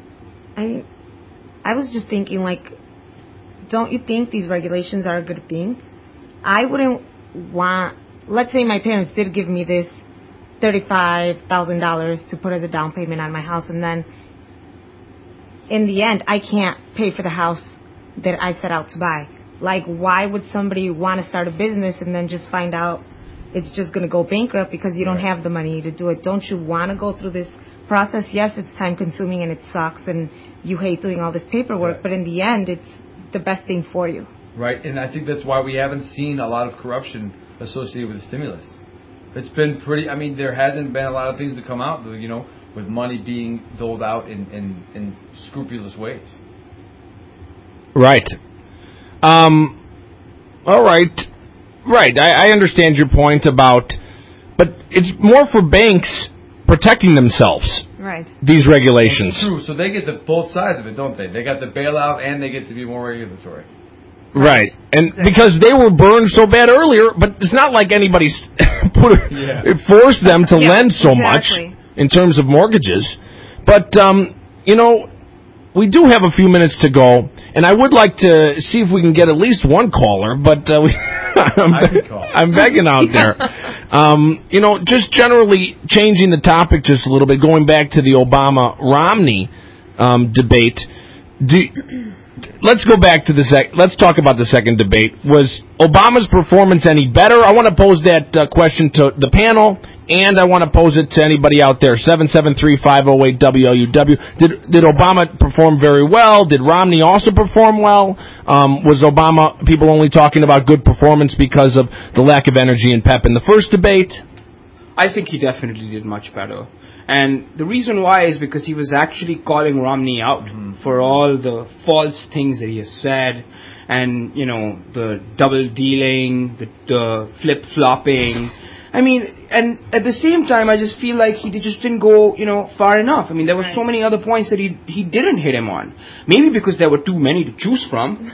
I was just thinking, don't you think these regulations are a good thing? I wouldn't want. Let's say my parents did give me this $35,000 to put as a down payment on my house, and then in the end I can't pay for the house that I set out to buy. Why would somebody want to start a business and then just find out it's just going to go bankrupt because you don't have the money to do it? Don't you want to go through this process? Yes, it's time consuming and it sucks and you hate doing all this paperwork, but in the end it's the best thing for you. Right, and I think that's why we haven't seen a lot of corruption associated with the stimulus. It's been pretty. There hasn't been a lot of things to come out, with money being doled out in scrupulous ways. Right. All right. Right. I understand your point about, but it's more for banks protecting themselves. Right. These regulations. That's true. So they get both sides of it, don't they? They got the bailout and they get to be more regulatory. Right, and because they were burned so bad earlier, but it's not like anybody's forced them to lend so much in terms of mortgages. But, we do have a few minutes to go, and I would like to see if we can get at least one caller, but I'm begging out there. Just generally changing the topic just a little bit, going back to the Obama-Romney debate. Let's go back to let's talk about the second debate. Was Obama's performance any better? I want to pose that question to the panel, and I want to pose it to anybody out there. 773-508-WLUW. Did Obama perform very well? Did Romney also perform well? Was people only talking about good performance because of the lack of energy and pep in the first debate? I think he definitely did much better. And the reason why is because he was actually calling Romney out for all the false things that he has said, and, the double dealing, the flip-flopping. And at the same time, I just feel like he just didn't go, far enough. There were so many other points that he didn't hit him on. Maybe because there were too many to choose from.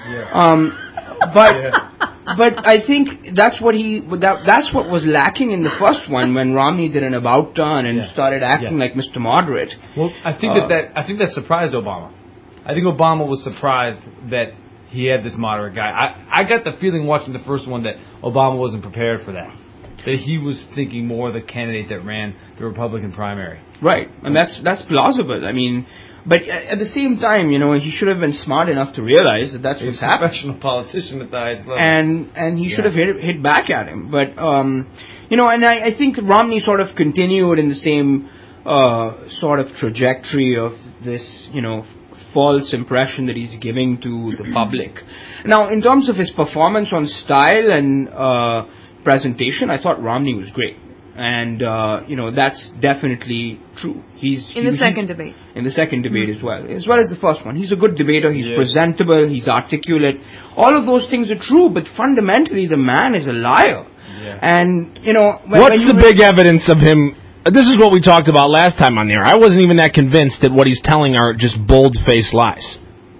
But I think that's what was lacking in the first one when Romney did an about turn and started acting like Mr. Moderate. Well, I think that surprised Obama. I think Obama was surprised that he had this moderate guy. I got the feeling watching the first one that Obama wasn't prepared for that. That he was thinking more of the candidate that ran the Republican primary. Right, and that's plausible. But at the same time, he should have been smart enough to realize that that's what's happening. He's a professional politician at the highest level. And he should have hit back at him. But, and I think Romney sort of continued in the same sort of trajectory of this, false impression that he's giving to the public. Now, in terms of his performance on style and presentation, I thought Romney was great. And, that's definitely true. In the second debate as well as the first one. He's a good debater. He's presentable. He's articulate. All of those things are true, but fundamentally the man is a liar. Yeah. And, what's the big evidence of him? This is what we talked about last time on there. I wasn't even that convinced that what he's telling are just bold-faced lies.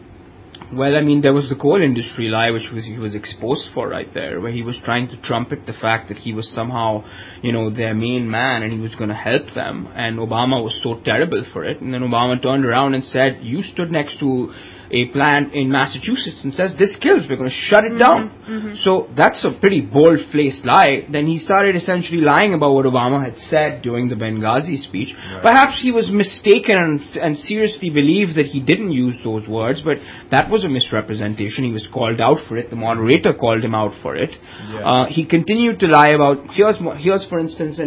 Well, there was the coal industry lie, which he was exposed for right there, where he was trying to trumpet the fact that he was somehow, their main man and he was going to help them. And Obama was so terrible for it. And then Obama turned around and said, you stood next to a plant in Massachusetts and says, this kills, we're going to shut it down. So that's a pretty bold-faced lie. Then he started essentially lying about what Obama had said during the Benghazi speech. Right. Perhaps he was mistaken and seriously believed that he didn't use those words, but that was a misrepresentation. He was called out for it. The moderator called him out for it. Yeah. He continued to lie about, here's for instance,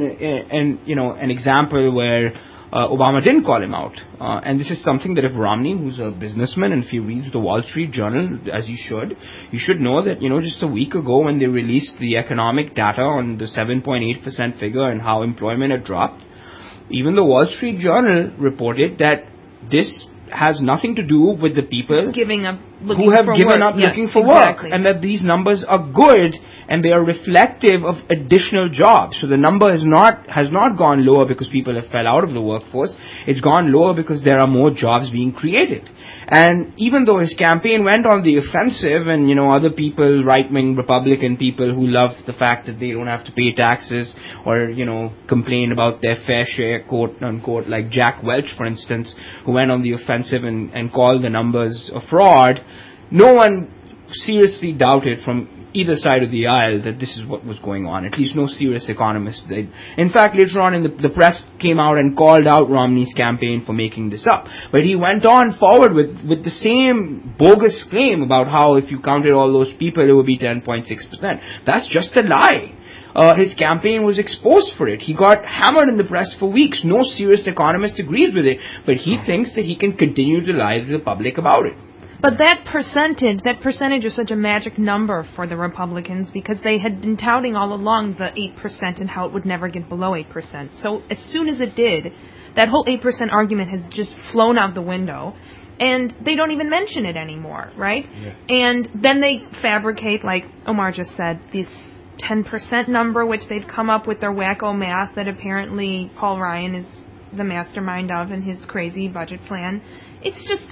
an example where Obama didn't call him out. And this is something that if Romney, who's a businessman, and if he reads the Wall Street Journal, as you should know that, just a week ago when they released the economic data on the 7.8% figure and how employment had dropped, even the Wall Street Journal reported that this has nothing to do with the people Giving up, looking who have for given work. up Yes, looking for exactly. work, and that these numbers are good and they are reflective of additional jobs. So the number has not gone lower because people have fell out of the workforce. It's gone lower because there are more jobs being created. And even though his campaign went on the offensive, and other people, right-wing Republican people who love the fact that they don't have to pay taxes or complain about their fair share, quote unquote, like Jack Welch, for instance, who went on the offensive and called the numbers a fraud, no one seriously doubted from either side of the aisle that this is what was going on. At least no serious economists did. In fact, later on the press came out and called out Romney's campaign for making this up. But he went on forward with the same bogus claim about how if you counted all those people, it would be 10.6%. That's just a lie. His campaign was exposed for it. He got hammered in the press for weeks. No serious economist agrees with it. But he thinks that he can continue to lie to the public about it. But that percentage is such a magic number for the Republicans because they had been touting all along the 8% and how it would never get below 8%. So as soon as it did, that whole 8% argument has just flown out the window. And they don't even mention it anymore, right? Yeah. And then they fabricate, like Omar just said, this 10% number, which they've come up with their wacko math that apparently Paul Ryan is the mastermind of in his crazy budget plan. It's just,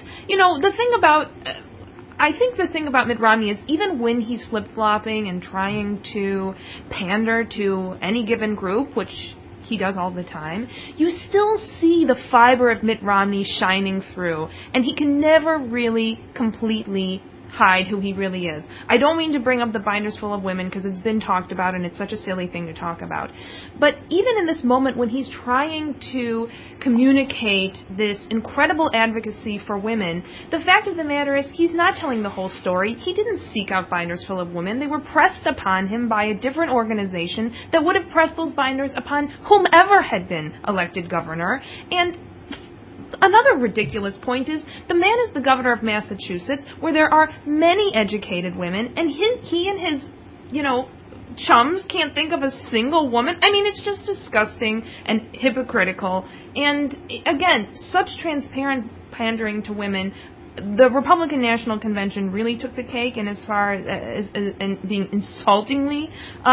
I think the thing about Mitt Romney is even when he's flip-flopping and trying to pander to any given group, which he does all the time, you still see the fiber of Mitt Romney shining through, and he can never really completely hide who he really is. I don't mean to bring up the binders full of women because it's been talked about and it's such a silly thing to talk about. But even in this moment when he's trying to communicate this incredible advocacy for women, the fact of the matter is he's not telling the whole story. He didn't seek out binders full of women. They were pressed upon him by a different organization that would have pressed those binders upon whomever had been elected governor. And another ridiculous point is the man is the governor of Massachusetts, where there are many educated women, and he and his, chums can't think of a single woman. I mean, it's just disgusting and hypocritical. And again, such transparent pandering to women. The Republican National Convention really took the cake, and as far as being insultingly,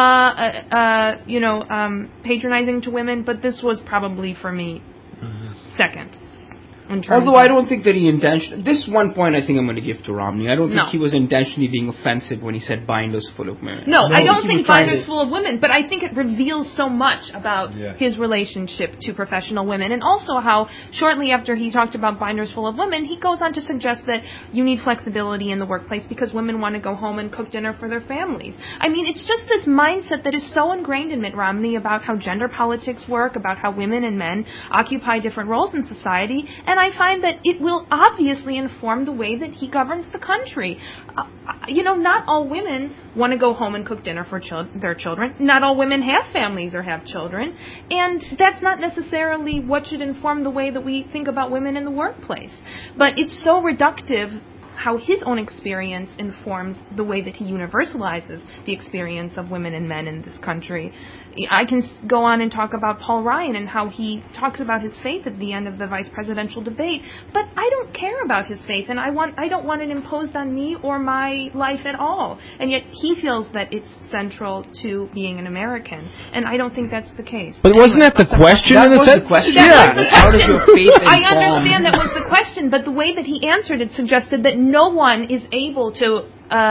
patronizing to women. But this was probably for me second. Although I don't think that he intentionally... This one point I think I'm going to give to Romney. I don't think he was intentionally being offensive when he said binders full of women. No, I don't think binders full of women, but I think it reveals so much about his relationship to professional women, and also how shortly after he talked about binders full of women, he goes on to suggest that you need flexibility in the workplace because women want to go home and cook dinner for their families. I mean, it's just this mindset that is so ingrained in Mitt Romney about how gender politics work, about how women and men occupy different roles in society, and I find that it will obviously inform the way that he governs the country. Not all women want to go home and cook dinner for their children. Not all women have families or have children. And that's not necessarily what should inform the way that we think about women in the workplace. But it's so reductive how his own experience informs the way that he universalizes the experience of women and men in this country. I can go on and talk about Paul Ryan and how he talks about his faith at the end of the vice presidential debate, but I don't care about his faith, and I don't want it imposed on me or my life at all. And yet he feels that it's central to being an American, and I don't think that's the case. But wasn't that the question? That was the question. That was the question. How does your faith inform? I understand that was the question, but the way that he answered it suggested that no one is able to...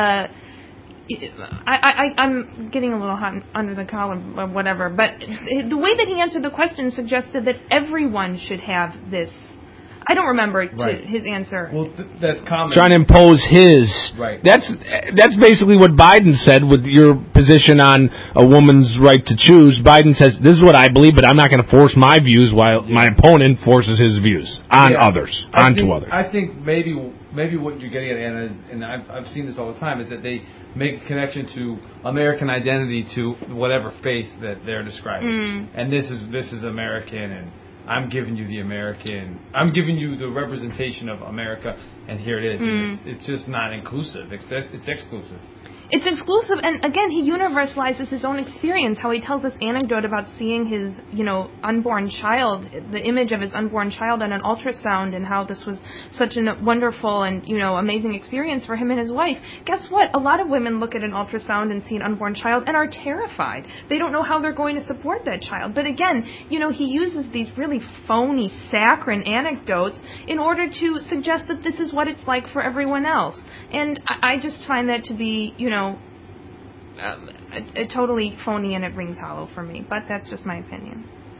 I'm getting a little hot under the collar or whatever, but the way that he answered the question suggested that everyone should have this. I don't remember his answer. Well, that's common. Trying to impose his. Right. That's basically what Biden said with your position on a woman's right to choose. Biden says, this is what I believe, but I'm not going to force my views while my opponent forces his views on others, onto others. I think maybe what you're getting at, Anna, and I've seen this all the time, is that they make a connection to American identity to whatever faith that they're describing. And this is American, and I'm giving you the representation of America, and here it is. It's just not inclusive. It's exclusive. it's exclusive, and again, he universalizes his own experience, how he tells this anecdote about seeing his, unborn child, the image of his unborn child on an ultrasound, and how this was such a wonderful and, amazing experience for him and his wife. Guess what? A lot of women look at an ultrasound and see an unborn child and are terrified. They don't know how they're going to support that child. But again, he uses these really phony, saccharine anecdotes in order to suggest that this is what it's like for everyone else. And I just find that to be, totally phony, and it rings hollow for me. But that's just my opinion.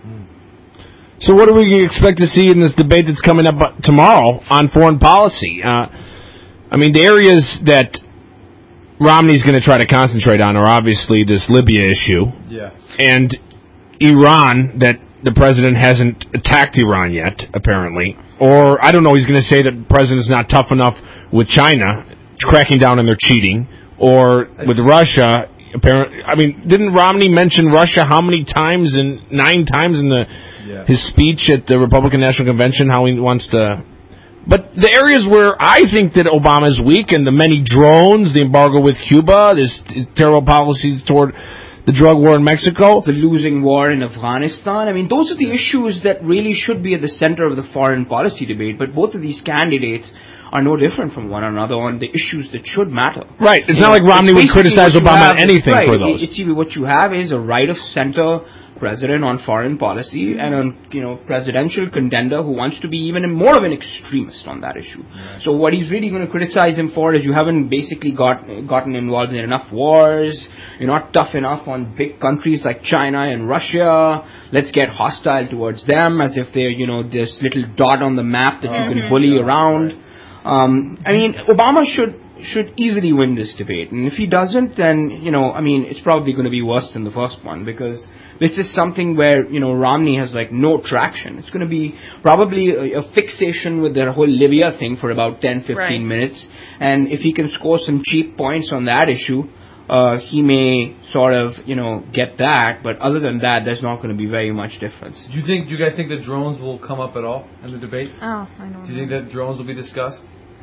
So what do we expect to see in this debate that's coming up tomorrow on foreign policy? The areas that Romney's going to try to concentrate on are obviously this Libya issue. Yeah. And Iran, that the president hasn't attacked Iran yet, apparently. Or, I don't know, he's going to say that the president's not tough enough with China, cracking down on their cheating. Or with Russia, apparently, didn't Romney mention Russia how many times? 9 times in his speech at the Republican National Convention, how he wants to... But the areas where I think that Obama is weak, and the many drones, the embargo with Cuba, his terrible policies toward the drug war in Mexico, the losing war in Afghanistan. Those are the issues that really should be at the center of the foreign policy debate. But both of these candidates are no different from one another on the issues that should matter. Right. It's not like Romney would criticize Obama on anything for those. It's what you have is a right-of-center president on foreign policy and a presidential contender who wants to be even more of an extremist on that issue. Right. So what he's really going to criticize him for is you haven't basically gotten involved in enough wars. You're not tough enough on big countries like China and Russia. Let's get hostile towards them as if they're this little dot on the map that you can bully around. Right. Obama should easily win this debate, and if he doesn't, then it's probably going to be worse than the first one, because this is something where Romney has no traction. It's going to be probably a fixation with their whole Libya thing for about 10-15 minutes, and if he can score some cheap points on that issue, he may sort of get that. But other than that, there's not going to be very much difference. Do you guys think that drones will come up at all in the debate? Oh, I don't know. Do you think that drones will be discussed?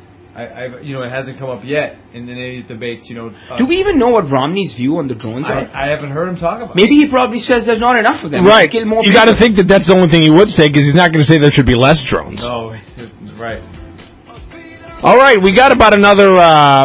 It hasn't come up yet in any of these debates. Do we even know what Romney's view on the drones are? I haven't heard him talk about it. Maybe he probably says there's not enough of them. Right. You got to think that that's the only thing he would say, because he's not going to say there should be less drones. No, right. All right, we got about another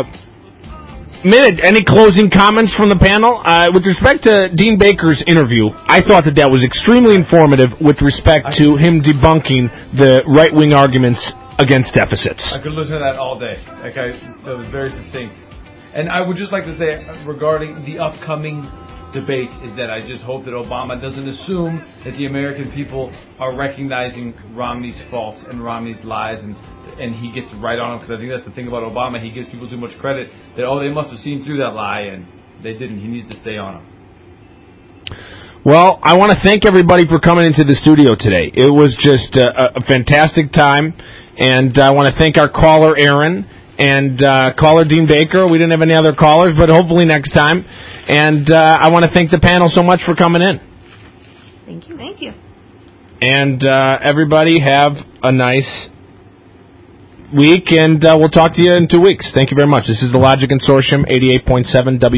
minute. Any closing comments from the panel? With respect to Dean Baker's interview, I thought that was extremely informative with respect to him debunking the right-wing arguments against deficits. I could listen to that all day. That was very succinct. And I would just like to say, regarding the upcoming debate, is that I just hope that Obama doesn't assume that the American people are recognizing Romney's faults and Romney's lies, and he gets right on them, because I think that's the thing about Obama. He gives people too much credit that, they must have seen through that lie, and they didn't. He needs to stay on them. Well, I want to thank everybody for coming into the studio today. It was just a fantastic time. And I want to thank our caller, Aaron, and caller, Dean Baker. We didn't have any other callers, but hopefully next time. And I want to thank the panel so much for coming in. Thank you. Thank you. And everybody have a nice week, and we'll talk to you in 2 weeks. Thank you very much. This is the Logic Consortium, 88.7 W.